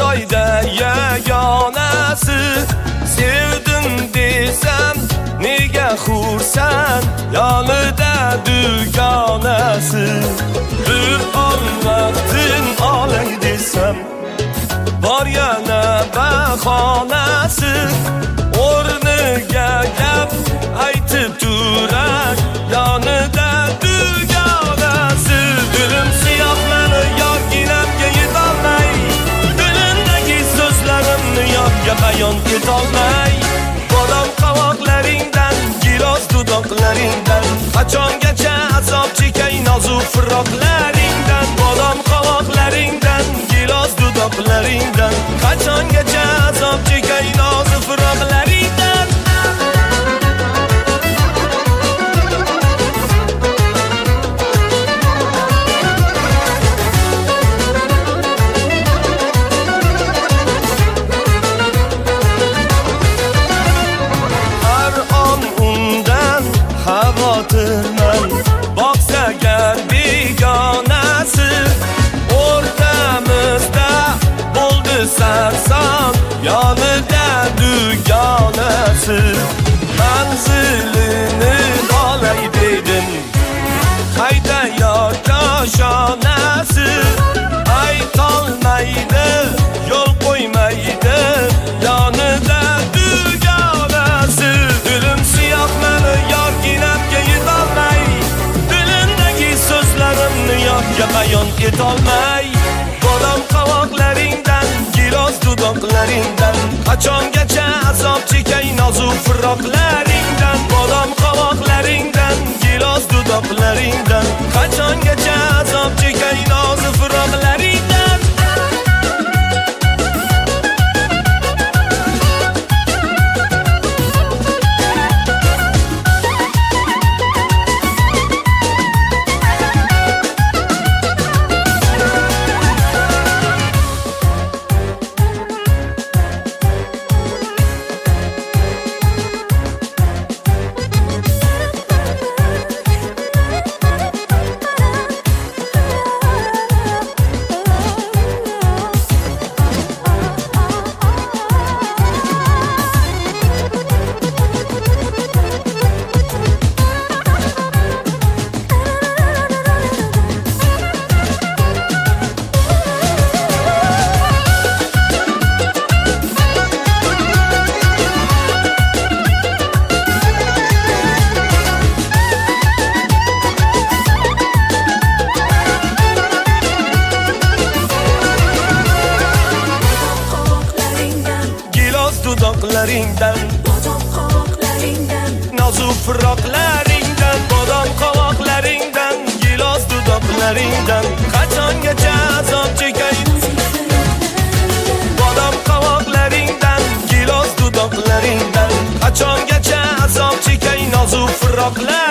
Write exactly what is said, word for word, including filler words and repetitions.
joyda yagonasi. Sevdim desam nega xursan, yonida dugonasi. Bir on vaqtin olay desam bor yana bahonasi. O'rniga gap aytib turar, yonida dugonasi. Dilim siyoh meni yorginamga yetolmay, dilindagi so'zlarimni yodga bayon etolmay. Bodom qovoqlaringdan, gilos dudoqlaringdan qachongacha azob chekay nozik firoqlaringdan. Bodom qovoqlaringdan, gilos dudoqlaringdan qachongacha azob chekay nozik firoqlaringdan. Xavotirman boqsa gar begonasi. O'rtamizda bo'ldi sarson, yonida dugonasi. Manzilini olay dedim, qayda yor koshonasi. Aytolmaydi, yo'l qo'ymaydi, yonida dugonasi. Dilim siyoh meni yorginamga yetolmay, dilindagi so'zlarimni yodga bayon etolmay. Bodom qovoqlaringdan, gilos dudoqlaringdan qachongacha azob chekay nozik firoqlaringdan. Bodom qovoqlaringdan, gilos dudoqlaringdan qachongacha azob chekay nozik firoqlaringdan. Dudoqlaringdan, bodom qovoqlaringdan, nozik firoqlaringdan. Bodom qovoqlaringdan, gilos dudoqlaringdan qachongacha azob chekay. Bodom qovoqlaringdan, gilos dudoqlaringdan qachongacha azob chekay nozik firoqlar.